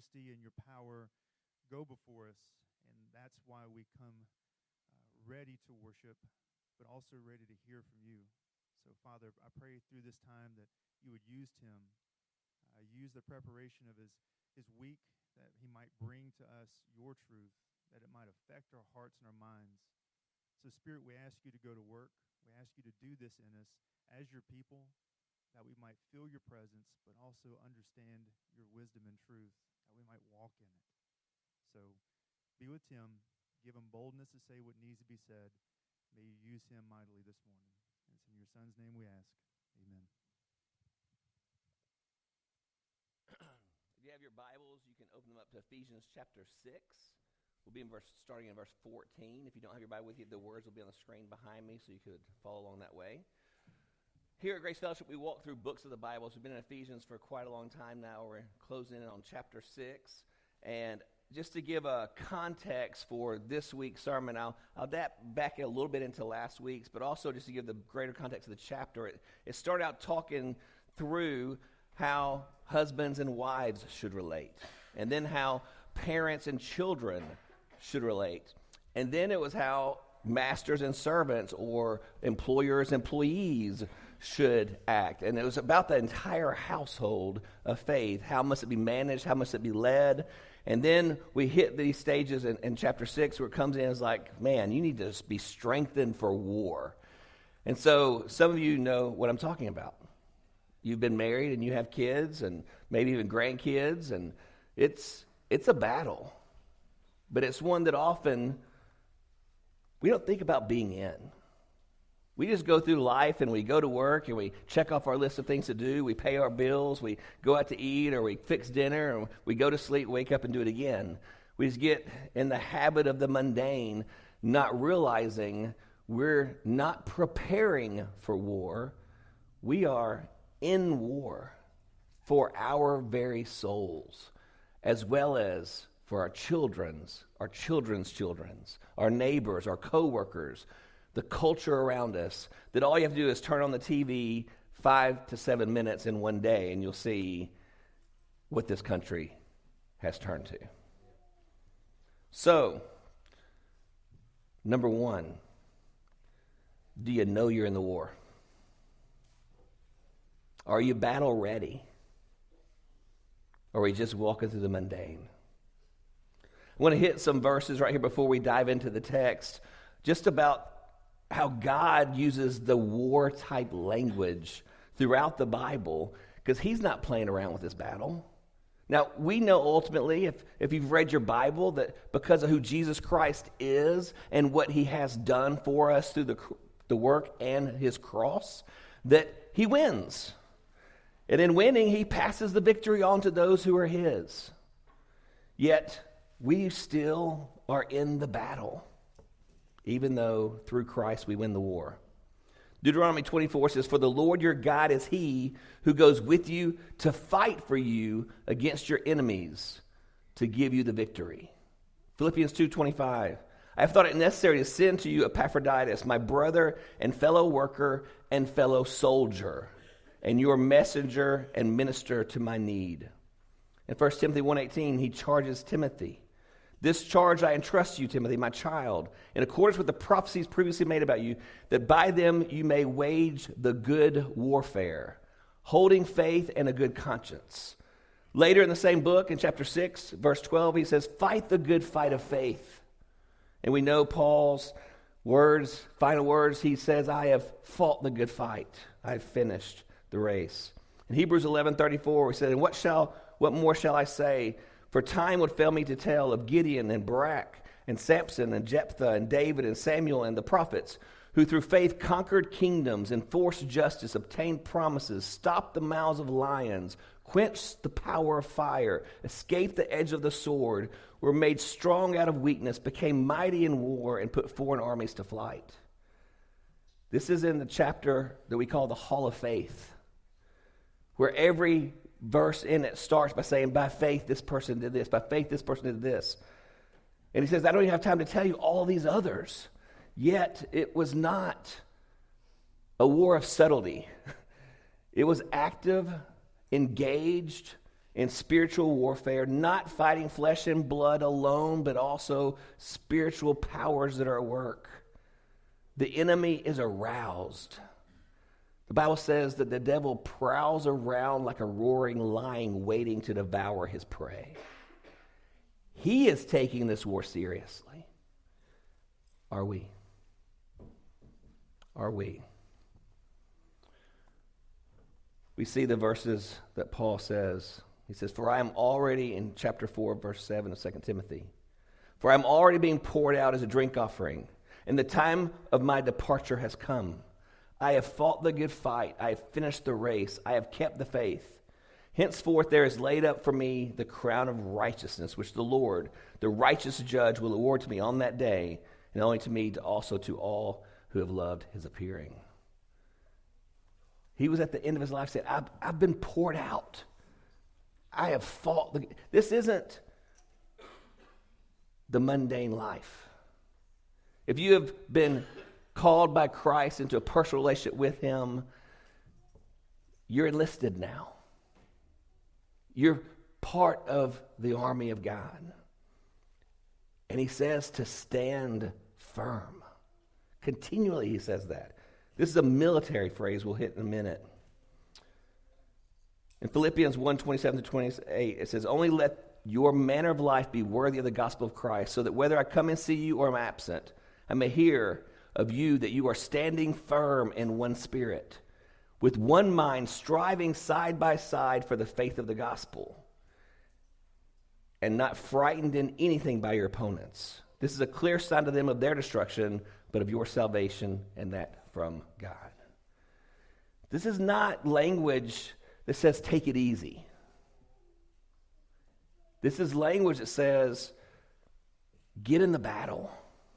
majesty and your power go before us, and that's why we come ready to worship, but also ready to hear from you. So, Father, I pray through this time that you would use Tim, use the preparation of his week, that he might bring to us your truth, that it might affect our hearts and our minds. So, Spirit, we ask you to go to work. We ask you to do this in us as your people, that we might feel your presence, but also understand your wisdom and truth, that we might walk in it. So be with Tim. Give him boldness to say what needs to be said. May you use him mightily this morning. And it's in your Son's name we ask. Amen. If you have your Bibles, you can open them up to Ephesians chapter 6. We'll be starting in verse 14. If you don't have your Bible with you, the words will be on the screen behind me, so you could follow along that way. Here at Grace Fellowship, we walk through books of the Bible. So we've been in Ephesians for quite a long time now. We're closing in on chapter 6. And just to give a context for this week's sermon, I'll back it a little bit into last week's, but also just to give the greater context of the chapter. It started out talking through how husbands and wives should relate, and then how parents and children should relate. And then it was how masters and servants, or employers, employees should act. And it was about the entire household of faith. How must it be managed? How must it be led? And then we hit these stages in chapter 6 where it comes in as like, man, you need to be strengthened for war. And so some of you know what I'm talking about. You've been married and you have kids and maybe even grandkids, and it's a battle. But it's one that often we don't think about being in. We just go through life and we go to work and we check off our list of things to do. We pay our bills. We go out to eat, or we fix dinner, and we go to sleep, wake up, and do it again. We just get in the habit of the mundane, not realizing we're not preparing for war. We are in war for our very souls, as well as for our children's children's, our neighbors, our coworkers, the culture around us, that all you have to do is turn on the TV 5 to 7 minutes in one day, and you'll see what this country has turned to. So, number one, do you know you're in the war? Are you battle ready? Or are we just walking through the mundane? I want to hit some verses right here before we dive into the text, just about how God uses the war-type language throughout the Bible, because he's not playing around with this battle. Now, we know ultimately, if you've read your Bible, that because of who Jesus Christ is and what he has done for us through the work and his cross, that he wins. And in winning, he passes the victory on to those who are his. Yet, we still are in the battle, even though through Christ we win the war. Deuteronomy 24 says, "For the Lord your God is he who goes with you to fight for you against your enemies, to give you the victory." Philippians 2:25, "I have thought it necessary to send to you Epaphroditus, my brother and fellow worker and fellow soldier, and your messenger and minister to my need." In 1 Timothy 1:18, he charges Timothy, "This charge I entrust you, Timothy, my child, in accordance with the prophecies previously made about you, that by them you may wage the good warfare, holding faith and a good conscience." Later in the same book, in chapter 6, verse 12, he says, "Fight the good fight of faith." And we know Paul's words, final words, he says, "I have fought the good fight. I have finished the race." In Hebrews 11:34, he said, "And what more shall I say? For time would fail me to tell of Gideon and Barak and Samson and Jephthah and David and Samuel and the prophets, who through faith conquered kingdoms, enforced justice, obtained promises, stopped the mouths of lions, quenched the power of fire, escaped the edge of the sword, were made strong out of weakness, became mighty in war, and put foreign armies to flight." This is in the chapter that we call the Hall of Faith, where every verse in it starts by saying, by faith this person did this, by faith this person did this. And he says, I don't even have time to tell you all these others. Yet it was not a war of subtlety. It was active, engaged, in spiritual warfare, not fighting flesh and blood alone, but also spiritual powers that are at work. The enemy is aroused. The Bible says that the devil prowls around like a roaring lion waiting to devour his prey. He is taking this war seriously. Are we? Are we? We see the verses that Paul says. He says, for I am already, in chapter 4, verse 7 of 2 Timothy, for I am already being poured out as a drink offering, and the time of my departure has come. I have fought the good fight. I have finished the race. I have kept the faith. Henceforth there is laid up for me the crown of righteousness, which the Lord, the righteous judge, will award to me on that day, and not only to me, but also to all who have loved his appearing. He was at the end of his life saying, I've been poured out. I have fought. This isn't the mundane life. If you have been called by Christ into a personal relationship with him, you're enlisted now. You're part of the army of God. And he says to stand firm. Continually he says that. This is a military phrase we'll hit in a minute. In Philippians 1:27-28, it says, only let your manner of life be worthy of the gospel of Christ, so that whether I come and see you or am absent, I may hear of you that you are standing firm in one spirit, with one mind, striving side by side for the faith of the gospel, and not frightened in anything by your opponents. This is a clear sign to them of their destruction, but of your salvation, and that from God. This is not language that says take it easy. This is language that says get in the battle.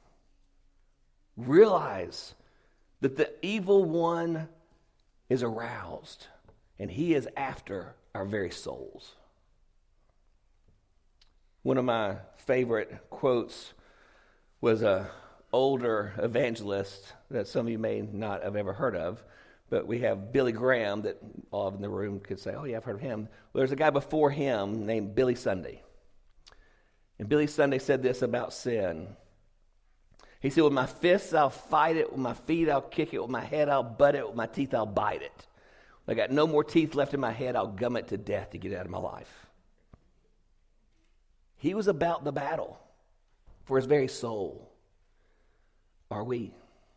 Realize that the evil one is aroused, and he is after our very souls. One of my favorite quotes was an older evangelist that some of you may not have ever heard of, but we have Billy Graham that all in the room could say, oh yeah, I've heard of him. Well, there's a guy before him named Billy Sunday. And Billy Sunday said this about sin. He said, with my fists, I'll fight it. With my feet, I'll kick it. With my head, I'll butt it. With my teeth, I'll bite it. When I got no more teeth left in my head, I'll gum it to death to get it out of my life. He was about the battle for his very soul. Are we?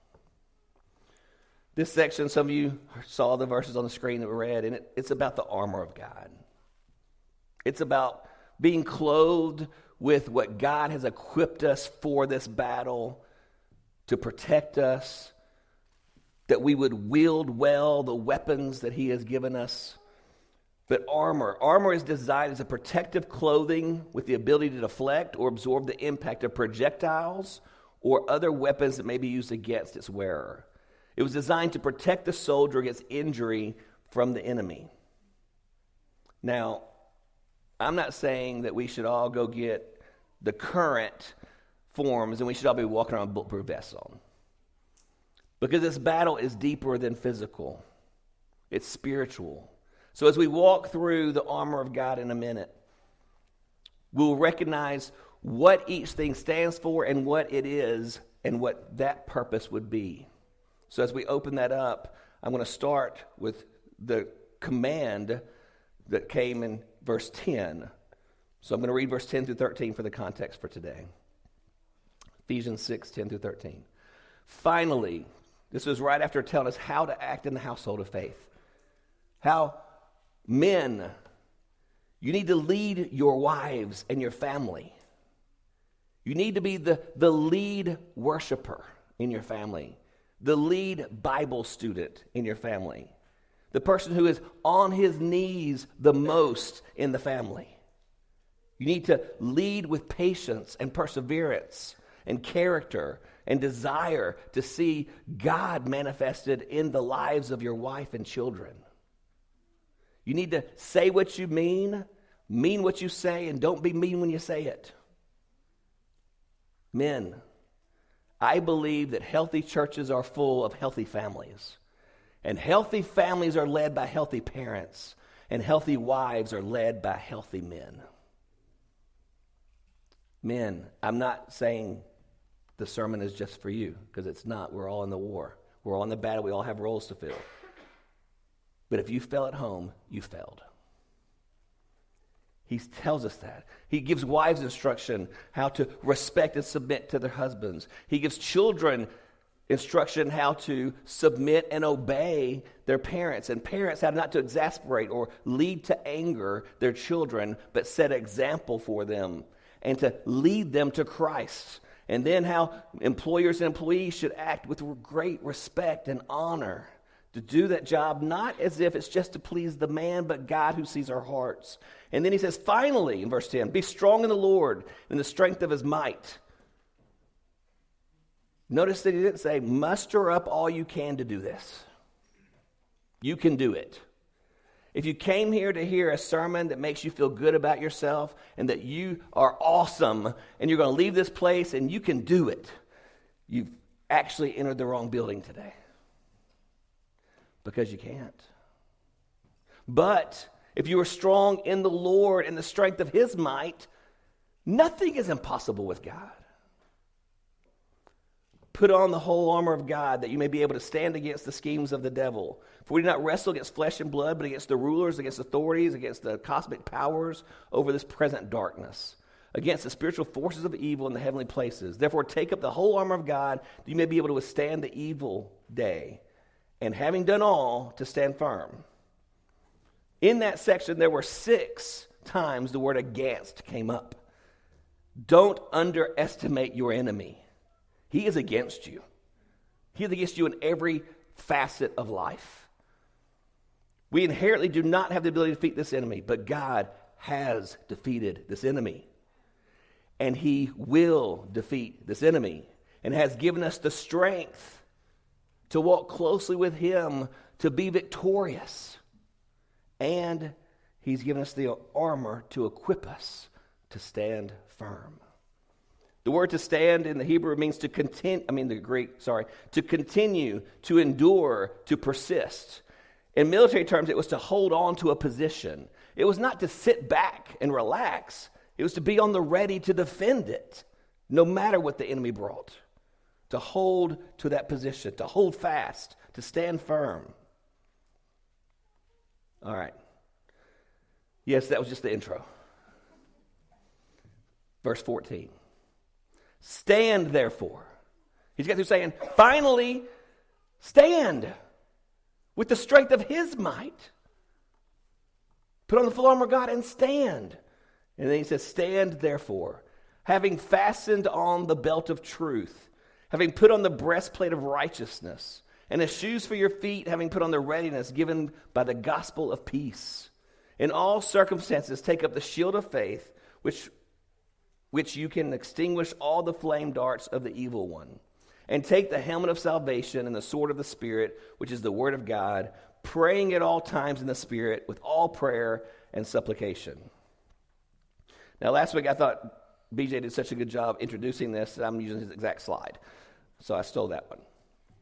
This section, some of you saw the verses on the screen that were read, and it's about the armor of God. It's about being clothed with what God has equipped us for this battle, to protect us, that we would wield well the weapons that he has given us. But armor is designed as a protective clothing with the ability to deflect or absorb the impact of projectiles or other weapons that may be used against its wearer. It was designed to protect the soldier against injury from the enemy. Now, I'm not saying that we should all go get the current forms and we should all be walking around with bulletproof vests on. Because this battle is deeper than physical. It's spiritual. So as we walk through the armor of God in a minute, we'll recognize what each thing stands for and what it is and what that purpose would be. So as we open that up, I'm going to start with the command that came in verse 10. So I'm going to read verse 10 through 13 for the context for today. Ephesians 6, 10 through 13. Finally, this was right after telling us how to act in the household of faith. How men, you need to lead your wives and your family. You need to be the lead worshiper in your family, the lead Bible student in your family, the person who is on his knees the most in the family. You need to lead with patience and perseverance and character and desire to see God manifested in the lives of your wife and children. You need to say what you mean what you say, and don't be mean when you say it. Men, I believe that healthy churches are full of healthy families. And healthy families are led by healthy parents. and healthy wives are led by healthy men. Men, I'm not saying the sermon is just for you, because it's not. We're all in the war. We're all in the battle. We all have roles to fill. But if you fell at home, you failed. He tells us that. He gives wives instruction how to respect and submit to their husbands. He gives children instruction how to submit and obey their parents, and parents how not to exasperate or lead to anger their children, but set an example for them and to lead them to Christ. And then how employers and employees should act with great respect and honor to do that job, not as if it's just to please the man, but God who sees our hearts. And then he says, finally, in verse 10, be strong in the Lord and the strength of his might. Notice that he didn't say, muster up all you can to do this. You can do it. If you came here to hear a sermon that makes you feel good about yourself and that you are awesome and you're going to leave this place and you can do it, you've actually entered the wrong building today. Because you can't. But if you are strong in the Lord and the strength of his might, nothing is impossible with God. Put on the whole armor of God that you may be able to stand against the schemes of the devil. For we do not wrestle against flesh and blood, but against the rulers, against authorities, against the cosmic powers over this present darkness, against the spiritual forces of evil in the heavenly places. Therefore take up the whole armor of God that you may be able to withstand the evil day, and having done all, to stand firm. In that section, there were 6 times the word against came up. Don't underestimate your enemy. He is against you. He is against you in every facet of life. We inherently do not have the ability to defeat this enemy, but God has defeated this enemy. And he will defeat this enemy, and has given us the strength to walk closely with him, to be victorious. And he's given us the armor to equip us to stand firm. The word to stand in the Hebrew means to to continue, to endure, to persist. In military terms, it was to hold on to a position. It was not to sit back and relax. It was to be on the ready to defend it, no matter what the enemy brought. To hold to that position, to hold fast, to stand firm. All right. Yes, that was just the intro. Verse 14. Stand, therefore. He's got through saying, finally, stand with the strength of his might. Put on the full armor of God and stand. And then he says, stand, therefore, having fastened on the belt of truth, having put on the breastplate of righteousness, and as shoes for your feet, having put on the readiness given by the gospel of peace. In all circumstances, take up the shield of faith, which you can extinguish all the flame darts of the evil one. And take the helmet of salvation and the sword of the Spirit, which is the word of God, praying at all times in the Spirit with all prayer and supplication. Now, last week I thought BJ did such a good job introducing this that I'm using his exact slide. So I stole that one.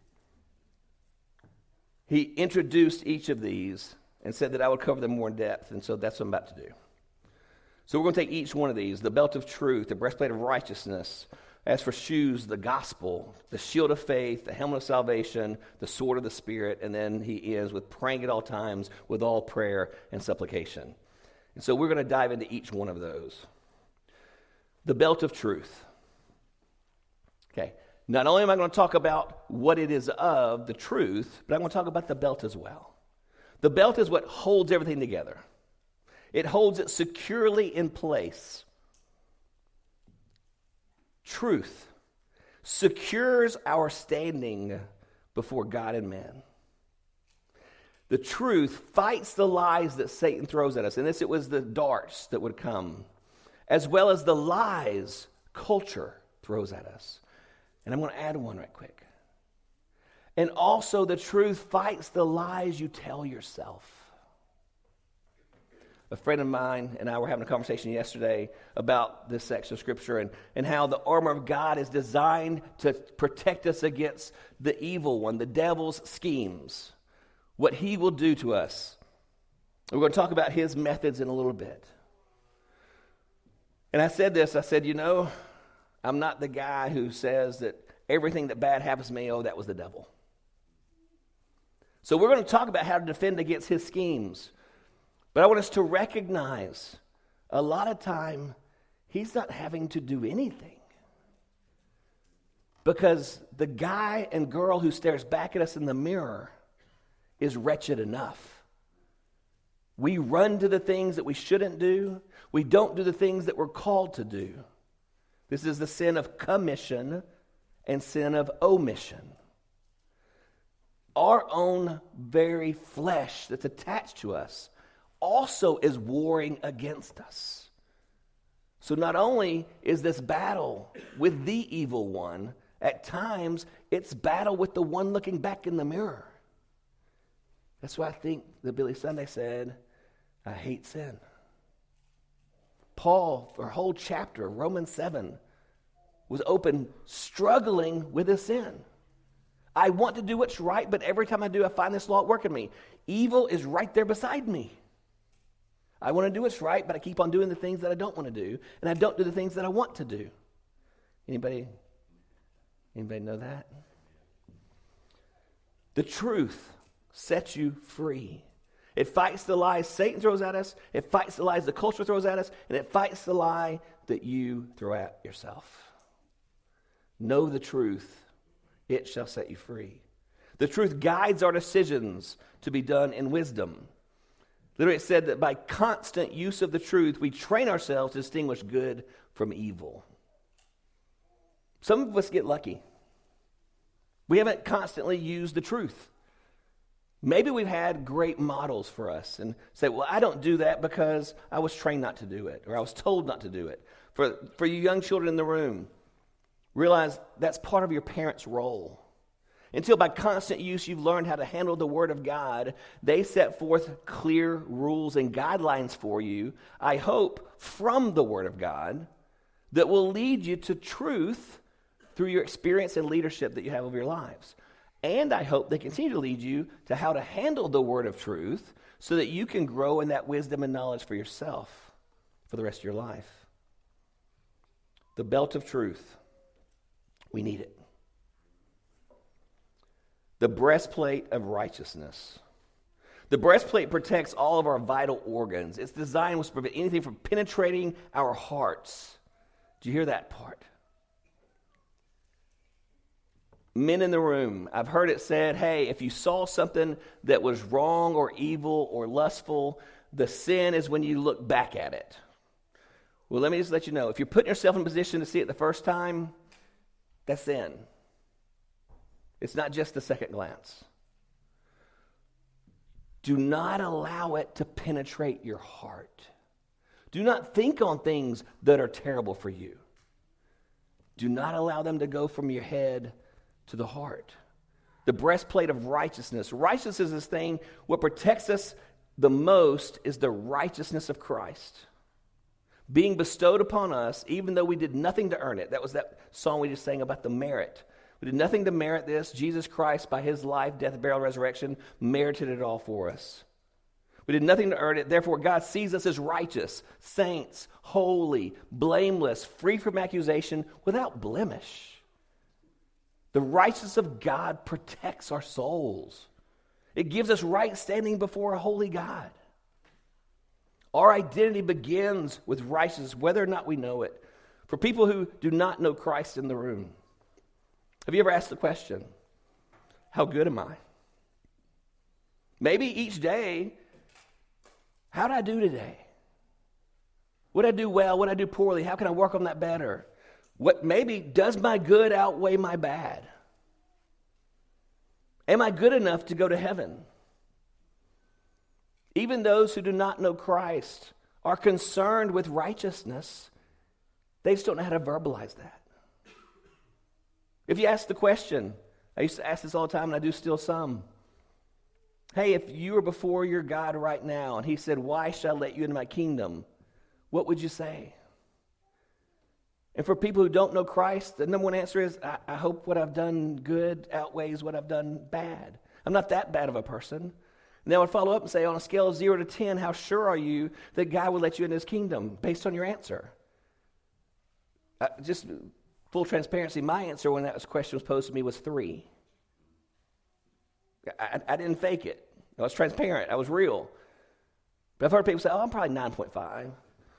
He introduced each of these and said that I would cover them more in depth, and so that's what I'm about to do. So we're going to take each one of these, the belt of truth, the breastplate of righteousness, as for shoes, the gospel, the shield of faith, the helmet of salvation, the sword of the Spirit, and then he ends with praying at all times with all prayer and supplication. And so we're going to dive into each one of those. The belt of truth. Okay, not only am I going to talk about what it is of, the truth, but I'm going to talk about the belt as well. The belt is what holds everything together. It holds it securely in place. Truth secures our standing before God and man. The truth fights the lies that Satan throws at us. And this, it was the darts that would come, as well as the lies culture throws at us. And I'm going to add one right quick. And also the truth fights the lies you tell yourself. A friend of mine and I were having a conversation yesterday about this section of Scripture and how the armor of God is designed to protect us against the evil one, the devil's schemes, what he will do to us. We're going to talk about his methods in a little bit. And I said, I'm not the guy who says that everything that bad happens to me, that was the devil. So we're going to talk about how to defend against his schemes. But I want us to recognize a lot of time he's not having to do anything. Because the guy and girl who stares back at us in the mirror is wretched enough. We run to the things that we shouldn't do. We don't do the things that we're called to do. This is the sin of commission and sin of omission. Our own very flesh that's attached to us also is warring against us. So not only is this battle with the evil one, at times it's battle with the one looking back in the mirror. That's why I think that Billy Sunday said, I hate sin. Paul, for a whole chapter, Romans 7, was open struggling with his sin. I want to do what's right, but every time I do, I find this law at work in me. Evil is right there beside me. I want to do what's right, but I keep on doing the things that I don't want to do, and I don't do the things that I want to do. Anybody know that? The truth sets you free. It fights the lies Satan throws at us. It fights the lies the culture throws at us. And it fights the lie that you throw at yourself. Know the truth. It shall set you free. The truth guides our decisions to be done in wisdom. Literally, it said that by constant use of the truth, we train ourselves to distinguish good from evil. Some of us get lucky. We haven't constantly used the truth. Maybe we've had great models for us and say, well, I don't do that because I was trained not to do it, or I was told not to do it. For you young children in the room, realize that's part of your parents' role. Until by constant use you've learned how to handle the Word of God, they set forth clear rules and guidelines for you, I hope, from the Word of God, that will lead you to truth through your experience and leadership that you have over your lives. And I hope they continue to lead you to how to handle the word of truth so that you can grow in that wisdom and knowledge for yourself for the rest of your life. The belt of truth. We need it. The breastplate of righteousness. The breastplate protects all of our vital organs. Its design was to prevent anything from penetrating our hearts. Do you hear that part? Men in the room, I've heard it said, hey, if you saw something that was wrong or evil or lustful, the sin is when you look back at it. Well, let me just let you know, if you're putting yourself in a position to see it the first time, that's sin. It's not just the second glance. Do not allow it to penetrate your heart. Do not think on things that are terrible for you. Do not allow them to go from your head to the heart. The breastplate of righteousness. Righteousness is this thing, what protects us the most is the righteousness of Christ. Being bestowed upon us, even though we did nothing to earn it. That was that song we just sang about the merit. We did nothing to merit this. Jesus Christ, by his life, death, burial, resurrection, merited it all for us. We did nothing to earn it. Therefore, God sees us as righteous, saints, holy, blameless, free from accusation, without blemish. The righteousness of God protects our souls. It gives us right standing before a holy God. Our identity begins with righteousness, whether or not we know it. For people who do not know Christ in the room, have you ever asked the question, how good am I? Maybe each day, how did I do today? What did I do well? What did I do poorly? How can I work on that better? Maybe does my good outweigh my bad? Am I good enough to go to heaven? Even those who do not know Christ are concerned with righteousness. They just don't know how to verbalize that. If you ask the question, I used to ask this all the time and I do still some. Hey, if you were before your God right now and he said, why shall I let you into my kingdom? What would you say? And for people who don't know Christ, the number one answer is, I hope what I've done good outweighs what I've done bad. I'm not that bad of a person. And And then I would follow up and say, on a scale of 0 to 10, how sure are you that God will let you in his kingdom based on your answer? Just full transparency, my answer when that question was posed to me was 3. I didn't fake it. I was transparent. I was real. But I've heard people say, I'm probably 9.5.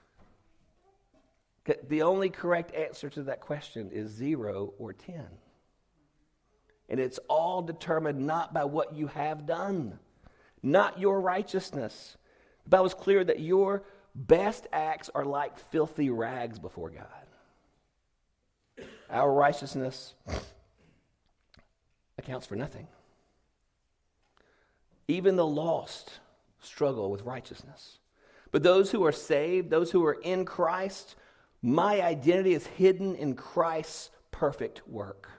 The only correct answer to that question is 0 or 10. And it's all determined not by what you have done, not your righteousness. The Bible is clear that your best acts are like filthy rags before God. Our righteousness accounts for nothing. Even the lost struggle with righteousness. But those who are saved, those who are in Christ, my identity is hidden in Christ's perfect work.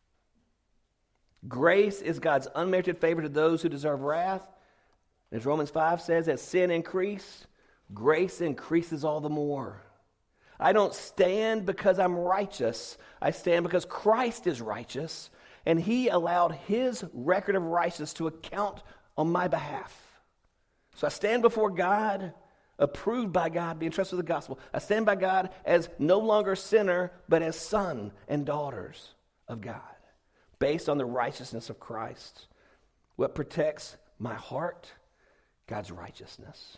Grace is God's unmerited favor to those who deserve wrath. As Romans 5 says, as sin increased, grace increases all the more. I don't stand because I'm righteous. I stand because Christ is righteous, and he allowed his record of righteousness to account on my behalf. So I stand before God, approved by God, being trusted with the gospel. I stand by God as no longer sinner, but as son and daughters of God, based on the righteousness of Christ. What protects my heart? God's righteousness.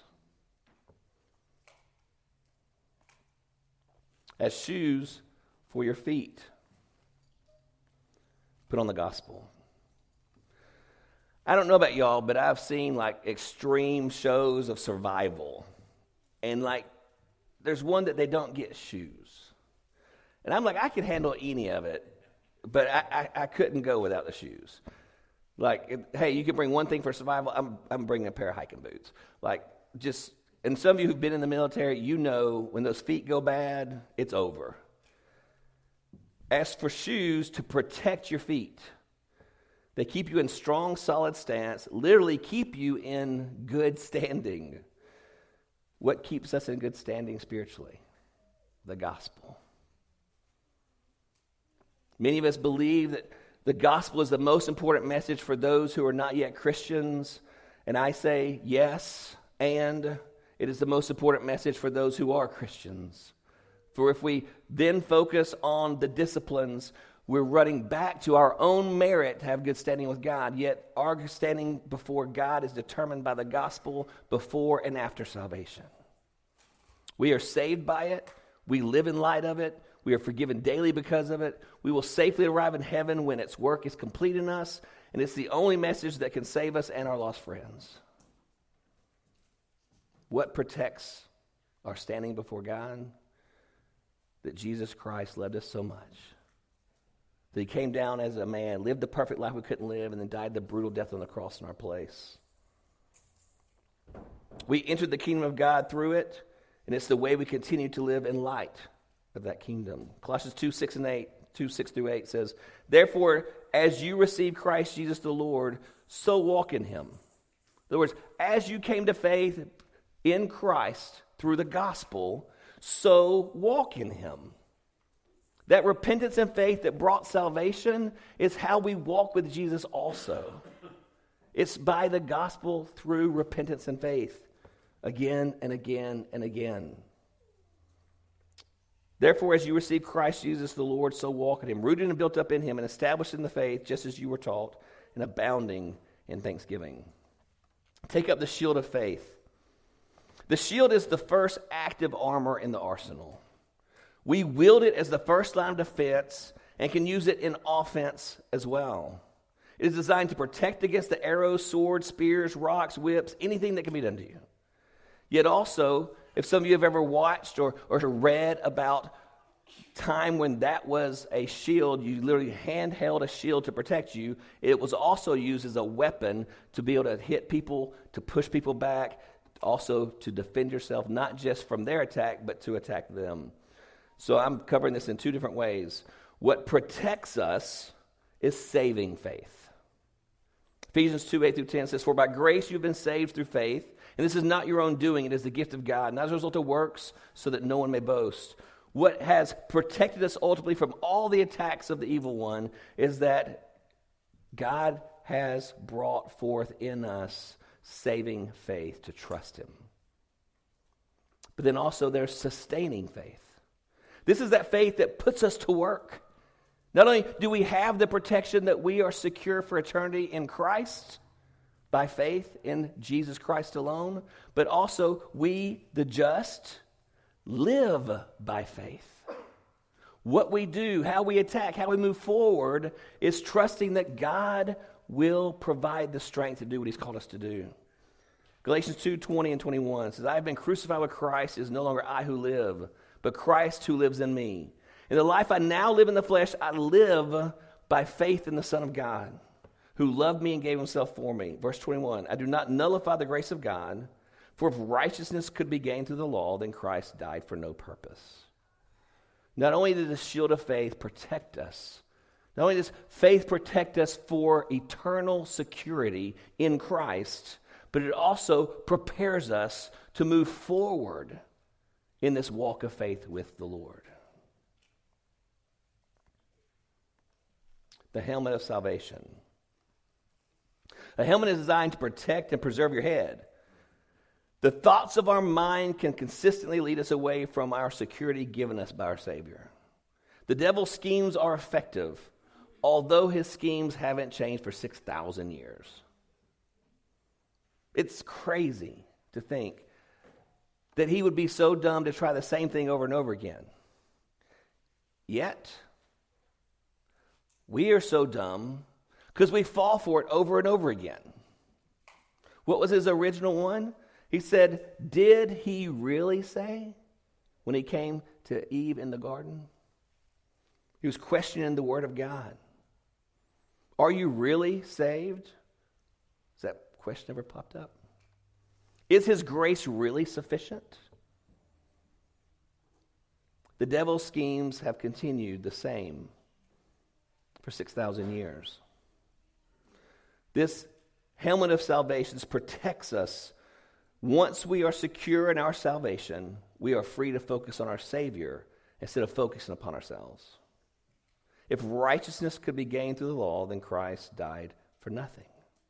As shoes for your feet, put on the gospel. I don't know about y'all, but I've seen like extreme shows of survival. And like, there's one that they don't get shoes. And I'm like, I could handle any of it, but I couldn't go without the shoes. Like, hey, you can bring one thing for survival. I'm bringing a pair of hiking boots. Like, just, and some of you who've been in the military, you know when those feet go bad, it's over. As for shoes to protect your feet, they keep you in strong, solid stance, literally keep you in good standing. What keeps us in good standing spiritually? The gospel. Many of us believe that the gospel is the most important message for those who are not yet Christians. And I say yes, and it is the most important message for those who are Christians. For if we then focus on the disciplines, we're running back to our own merit to have good standing with God, yet our standing before God is determined by the gospel before and after salvation. We are saved by it. We live in light of it. We are forgiven daily because of it. We will safely arrive in heaven when its work is complete in us, and it's the only message that can save us and our lost friends. What protects our standing before God? That Jesus Christ loved us so much that he came down as a man, lived the perfect life we couldn't live, and then died the brutal death on the cross in our place. We entered the kingdom of God through it, and it's the way we continue to live in light of that kingdom. Colossians 2:6-8 says, therefore, as you receive Christ Jesus the Lord, so walk in him. In other words, as you came to faith in Christ through the gospel, so walk in him. That repentance and faith that brought salvation is how we walk with Jesus also. It's by the gospel through repentance and faith, again and again and again. Therefore, as you receive Christ Jesus the Lord, so walk in him, rooted and built up in him and established in the faith, just as you were taught, and abounding in thanksgiving. Take up the shield of faith. The shield is the first active armor in the arsenal. We wield it as the first line of defense and can use it in offense as well. It is designed to protect against the arrows, swords, spears, rocks, whips, anything that can be done to you. Yet also, if some of you have ever watched or read about time when that was a shield, you literally handheld a shield to protect you. It was also used as a weapon to be able to hit people, to push people back, also to defend yourself, not just from their attack, but to attack them. So I'm covering this in two different ways. What protects us is saving faith. Ephesians 2:8-10 says, for by grace you've been saved through faith, and this is not your own doing, it is the gift of God, not as a result of works, so that no one may boast. What has protected us ultimately from all the attacks of the evil one is that God has brought forth in us saving faith to trust him. But then also there's sustaining faith. This is that faith that puts us to work. Not only do we have the protection that we are secure for eternity in Christ, by faith in Jesus Christ alone, but also we, the just, live by faith. What we do, how we attack, how we move forward is trusting that God will provide the strength to do what he's called us to do. Galatians 2:20 and 21 says, I have been crucified with Christ. It is no longer I who live, but Christ who lives in me. In the life I now live in the flesh, I live by faith in the Son of God, who loved me and gave himself for me. Verse 21, I do not nullify the grace of God, for if righteousness could be gained through the law, then Christ died for no purpose. Not only does the shield of faith protect us, not only does faith protect us for eternal security in Christ, but it also prepares us to move forward in this walk of faith with the Lord. The helmet of salvation. A helmet is designed to protect and preserve your head. The thoughts of our mind can consistently lead us away from our security given us by our Savior. The devil's schemes are effective, although his schemes haven't changed for 6,000 years. It's crazy to think that he would be so dumb to try the same thing over and over again. Yet, we are so dumb because we fall for it over and over again. What was his original one? He said, did he really say when he came to Eve in the garden? He was questioning the word of God. Are you really saved? Has that question ever popped up? Is his grace really sufficient? The devil's schemes have continued the same for 6,000 years. This helmet of salvation protects us. Once we are secure in our salvation, we are free to focus on our Savior instead of focusing upon ourselves. If righteousness could be gained through the law, then Christ died for nothing.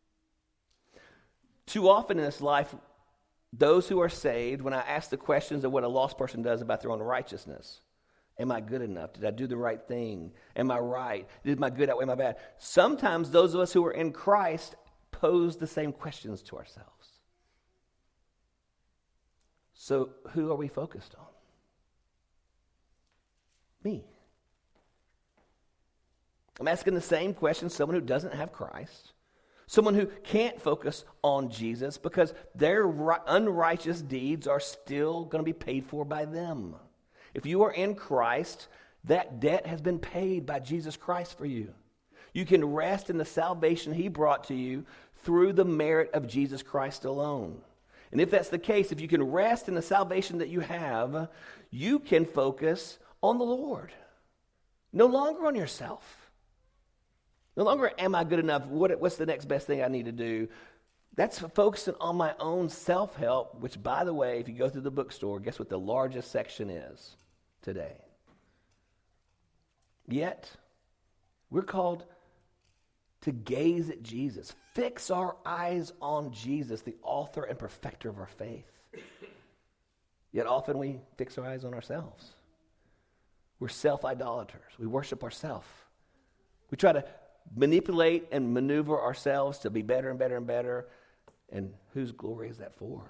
Too often in this life, those who are saved, when I ask the questions of what a lost person does about their own righteousness, am I good enough? Did I do the right thing? Am I right? Did my good outweigh my bad? Sometimes those of us who are in Christ pose the same questions to ourselves. So who are we focused on? Me. I'm asking the same question someone who doesn't have Christ, someone who can't focus on Jesus because their unrighteous deeds are still going to be paid for by them. If you are in Christ, that debt has been paid by Jesus Christ for you. You can rest in the salvation he brought to you through the merit of Jesus Christ alone. And if that's the case, if you can rest in the salvation that you have, you can focus on the Lord. No longer on yourself. No longer am I good enough? What's the next best thing I need to do? That's focusing on my own self-help, which, by the way, if you go through the bookstore, guess what the largest section is today? Yet, we're called to gaze at Jesus. Fix our eyes on Jesus, the author and perfecter of our faith. Yet often we fix our eyes on ourselves. We're self-idolaters. We worship ourselves. We try to manipulate and maneuver ourselves to be better and better and better. And whose glory is that for?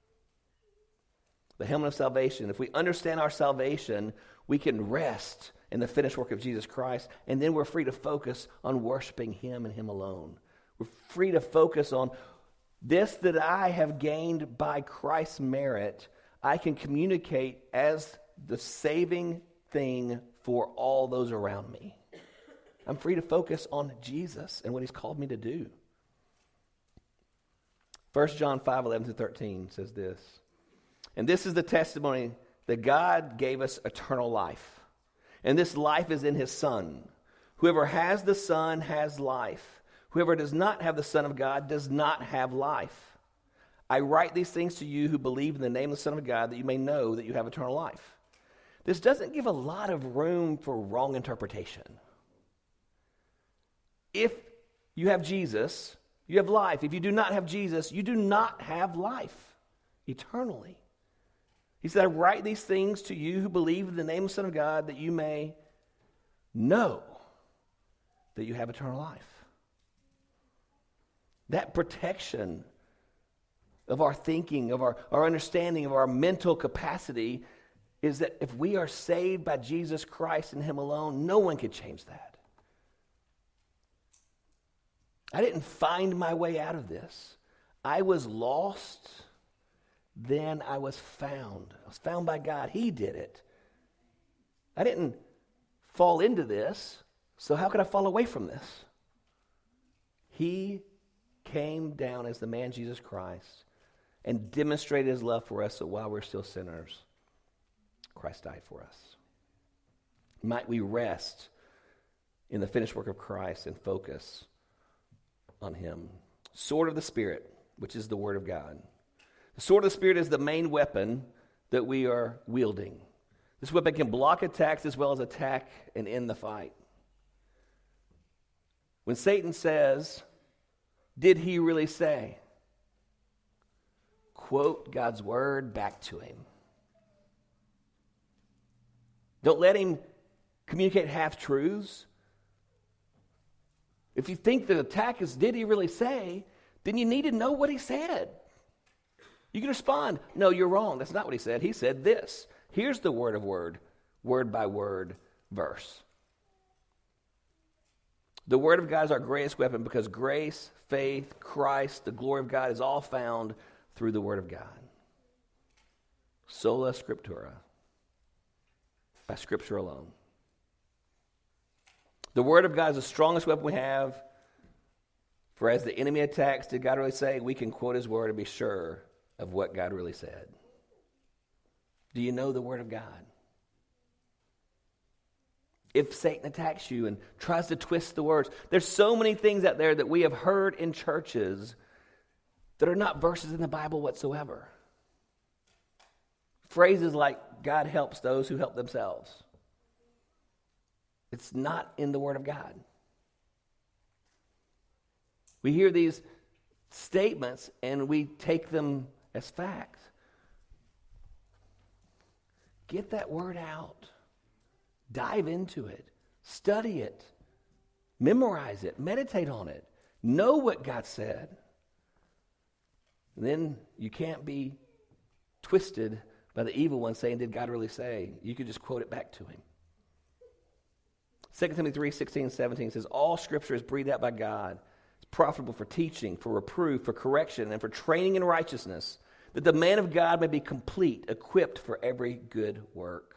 The helmet of salvation. If we understand our salvation, we can rest in the finished work of Jesus Christ, and then we're free to focus on worshiping him and him alone. We're free to focus on this that I have gained by Christ's merit. I can communicate as the saving thing for all those around me. I'm free to focus on Jesus and what he's called me to do. 1 John 5:11-13 says this, and this is the testimony that God gave us eternal life, and this life is in his Son. Whoever has the Son has life. Whoever does not have the Son of God does not have life. I write these things to you who believe in the name of the Son of God, that you may know that you have eternal life. This doesn't give a lot of room for wrong interpretation. If you have Jesus, you have life. If you do not have Jesus, you do not have life eternally. He said, I write these things to you who believe in the name of the Son of God, that you may know that you have eternal life. That protection of our thinking, of our understanding, of our mental capacity is that if we are saved by Jesus Christ and Him alone, no one could change that. I didn't find my way out of this. I was lost, then I was found. I was found by God. He did it. I didn't fall into this, so how could I fall away from this? He came down as the man Jesus Christ and demonstrated His love for us, so while we're still sinners, Christ died for us. Might we rest in the finished work of Christ and focus on Him. Sword of the Spirit, which is the Word of God. The sword of the Spirit is the main weapon that we are wielding. This weapon can block attacks as well as attack and end the fight. When Satan says, did he really say? Quote God's word back to him. Don't let him communicate half-truths. If you think the attack is, did he really say, then you need to know what he said. You can respond, no, you're wrong. That's not what he said. He said this. Here's the word by word verse. The Word of God is our greatest weapon because grace, faith, Christ, the glory of God is all found through the Word of God. Sola Scriptura. By Scripture alone. The Word of God is the strongest weapon we have. For as the enemy attacks, did God really say? We can quote His Word and be sure of what God really said. Do you know the Word of God? If Satan attacks you and tries to twist the words, there's so many things out there that we have heard in churches that are not verses in the Bible whatsoever. Phrases like, God helps those who help themselves. It's not in the Word of God. We hear these statements and we take them as facts. Get that word out. Dive into it. Study it. Memorize it. Meditate on it. Know what God said. And then you can't be twisted by the evil one saying, did God really say? You could just quote it back to him. 2 Timothy 3:16-17 says, all Scripture is breathed out by God. It's profitable for teaching, for reproof, for correction, and for training in righteousness, that the man of God may be complete, equipped for every good work.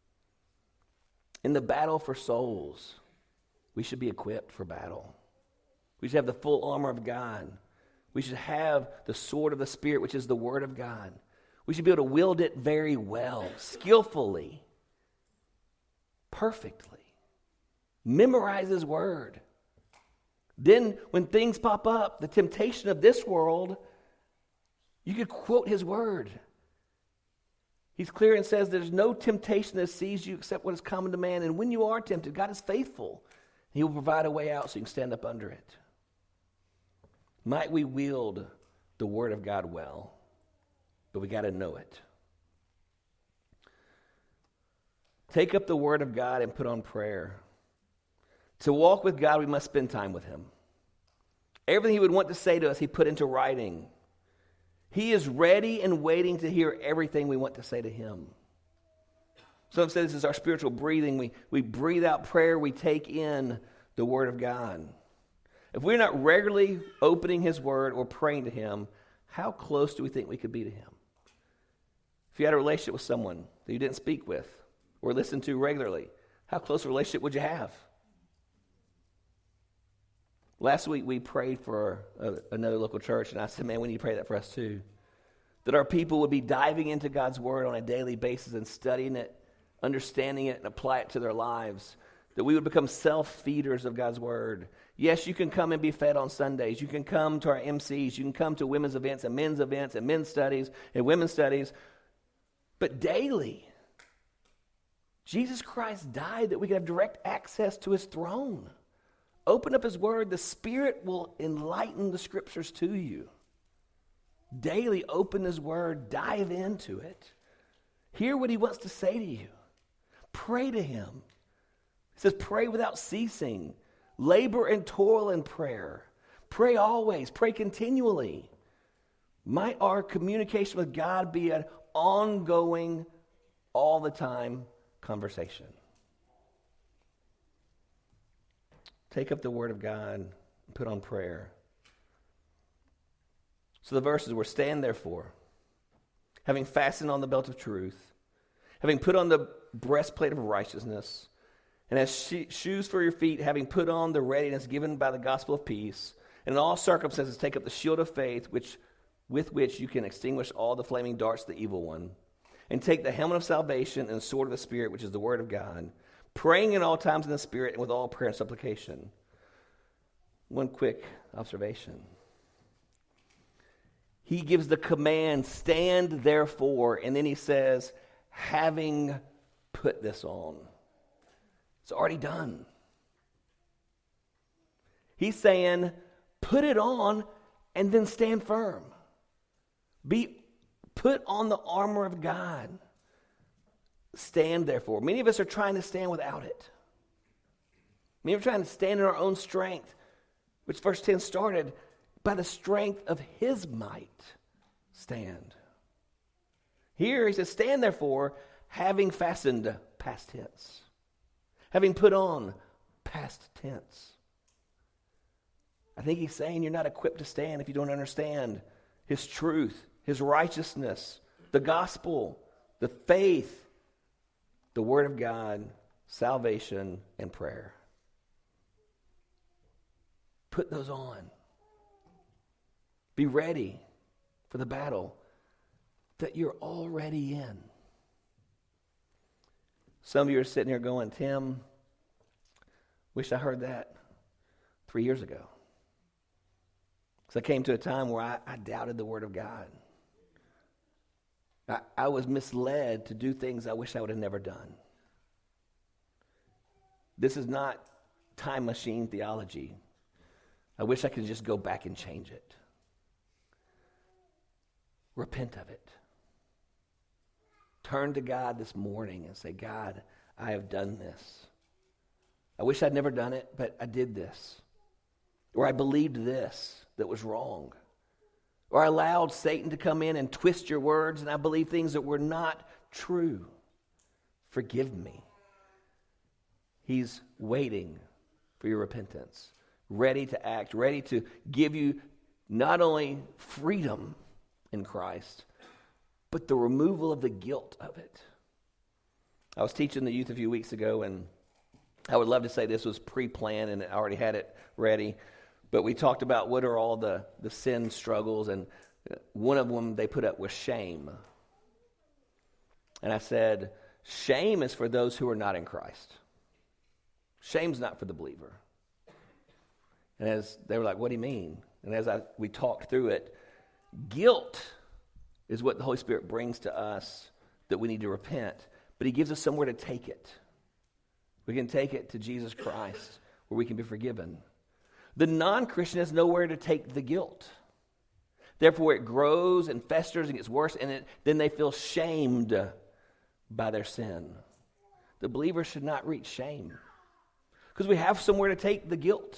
In the battle for souls, we should be equipped for battle. We should have the full armor of God. We should have the sword of the Spirit, which is the Word of God. We should be able to wield it very well, skillfully, perfectly. Memorize His Word. Then when things pop up, the temptation of this world, you could quote His Word. He's clear and says there's no temptation that sees you except what is common to man. And when you are tempted, God is faithful. He will provide a way out so you can stand up under it. Might we wield the Word of God well, but we got to know it. Take up the Word of God and put on prayer. To walk with God, we must spend time with Him. Everything He would want to say to us, He put into writing. He is ready and waiting to hear everything we want to say to Him. Some say this is our spiritual breathing. We breathe out prayer. We take in the Word of God. If we're not regularly opening His Word or praying to Him, how close do we think we could be to Him? If you had a relationship with someone that you didn't speak with or listen to regularly, how close a relationship would you have? Last week we prayed for another local church, and I said, man, we need to pray that for us too. That our people would be diving into God's Word on a daily basis and studying it, understanding it, and apply it to their lives. That we would become self-feeders of God's Word. Yes, you can come and be fed on Sundays. You can come to our MCs. You can come to women's events and men's studies and women's studies. But daily, Jesus Christ died that we could have direct access to His throne. Open up his word. The Spirit will enlighten the scriptures to you. Daily open his word. Dive into it. Hear what he wants to say to you. Pray to him. He says, pray without ceasing. Labor and toil in prayer. Pray always. Pray continually. Might our communication with God be an ongoing, all the time conversation. Take up the word of God and put on prayer. So the verses were, stand therefore, having fastened on the belt of truth, having put on the breastplate of righteousness, and as shoes for your feet, having put on the readiness given by the gospel of peace, and in all circumstances take up the shield of faith, with which you can extinguish all the flaming darts of the evil one, and take the helmet of salvation and the sword of the Spirit, which is the word of God, praying in all times in the Spirit and with all prayer and supplication. One quick observation. He gives the command, stand therefore, and then he says, having put this on. It's already done. He's saying, put it on and then stand firm. Put on the armor of God. Stand therefore. Many of us are trying to stand without it. Many are trying to stand in our own strength, which verse 10 started, by the strength of his might, stand. Here he says, stand therefore, having fastened, past tense. Having put on, past tense. I think he's saying you're not equipped to stand if you don't understand his truth, his righteousness, the gospel, the faith, the word of God, salvation, and prayer. Put those on. Be ready for the battle that you're already in. Some of you are sitting here going, Tim, wish I heard that 3 years ago. Because I came to a time where I doubted the Word of God. I was misled to do things I wish I would have never done. This is not time machine theology. I wish I could just go back and change it. Repent of it. Turn to God this morning and say, God, I have done this. I wish I'd never done it, but I did this. Or I believed this that was wrong. Or I allowed Satan to come in and twist your words, and I believed things that were not true. Forgive me. He's waiting for your repentance, ready to act, ready to give you not only freedom in Christ, but the removal of the guilt of it. I was teaching the youth a few weeks ago, and I would love to say this was pre-planned and I already had it ready, but we talked about what are all the sin struggles, and one of them they put up was shame. And I said, shame is for those who are not in Christ. Shame's not for the believer. And as they were like, what do you mean? And as we talked through it, guilt is what the Holy Spirit brings to us that we need to repent. But he gives us somewhere to take it. We can take it to Jesus Christ where we can be forgiven. The non-Christian has nowhere to take the guilt. Therefore, it grows and festers and gets worse, and then they feel shamed by their sin. The believer should not reach shame because we have somewhere to take the guilt,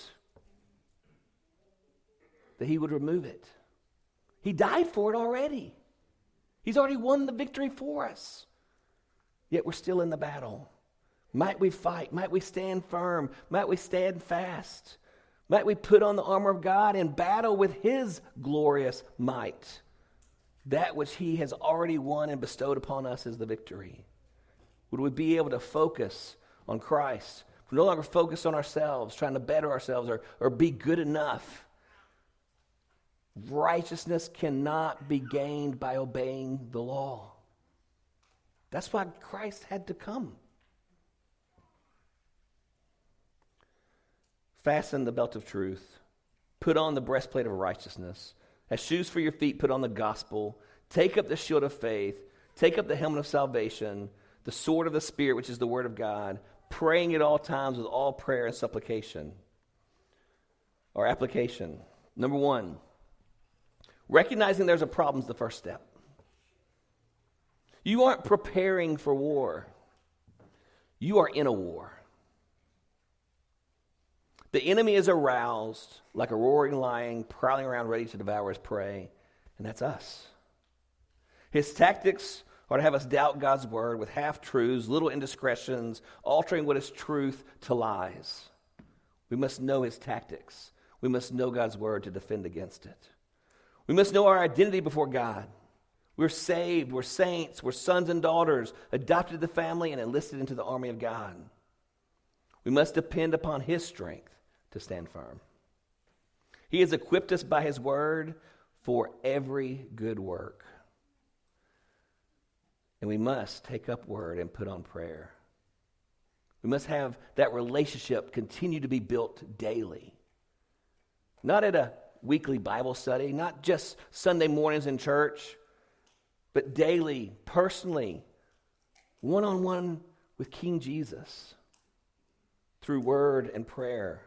that he would remove it. He died for it already. He's already won the victory for us. Yet we're still in the battle. Might we fight? Might we stand firm? Might we stand fast? Might we put on the armor of God and battle with his glorious might? That which he has already won and bestowed upon us is the victory. Would we be able to focus on Christ? We no longer focus on ourselves, trying to better ourselves or be good enough. Righteousness cannot be gained by obeying the law. That's why Christ had to come. Fasten the belt of truth. Put on the breastplate of righteousness. As shoes for your feet, put on the gospel. Take up the shield of faith. Take up the helmet of salvation. The sword of the Spirit, which is the word of God. Praying at all times with all prayer and supplication. Our application. Number one, recognizing there's a problem is the first step. You aren't preparing for war. You are in a war. The enemy is aroused like a roaring lion, prowling around ready to devour his prey, and that's us. His tactics are to have us doubt God's word with half-truths, little indiscretions, altering what is truth to lies. We must know his tactics. We must know God's word to defend against it. We must know our identity before God. We're saved, we're saints, we're sons and daughters, adopted to the family and enlisted into the army of God. We must depend upon his strength to stand firm. He has equipped us by his word for every good work. And we must take up word and put on prayer. We must have that relationship continue to be built daily. Not at a weekly Bible study, not just Sunday mornings in church, but daily, personally, one-on-one with King Jesus through word and prayer,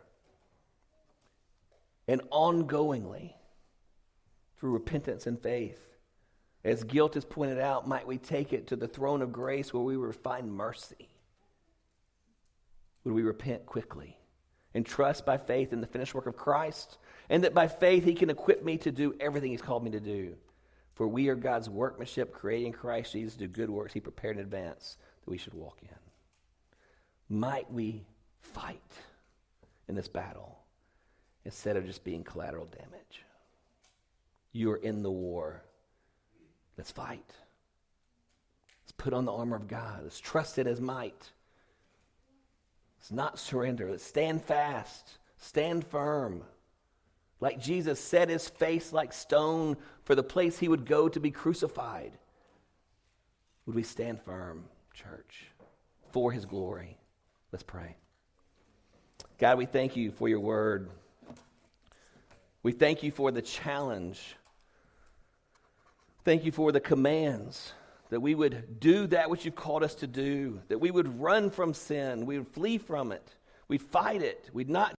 and ongoingly through repentance and faith. As guilt is pointed out, might we take it to the throne of grace where we would find mercy. Would we repent quickly and trust by faith in the finished work of Christ, and that by faith he can equip me to do everything he's called me to do? For we are God's workmanship, creating Christ Jesus to do good works he prepared in advance that we should walk in. Might we fight in this battle instead of just being collateral damage. You are in the war. Let's fight. Let's put on the armor of God. Let's trust in his might. Let's not surrender. Let's stand fast. Stand firm. Like Jesus set his face like stone for the place he would go to be crucified. Would we stand firm, church, for his glory? Let's pray. God, we thank you for your word. We thank you for the challenge. Thank you for the commands that we would do that which you've called us to do, that we would run from sin, we would flee from it, we'd fight it, we'd not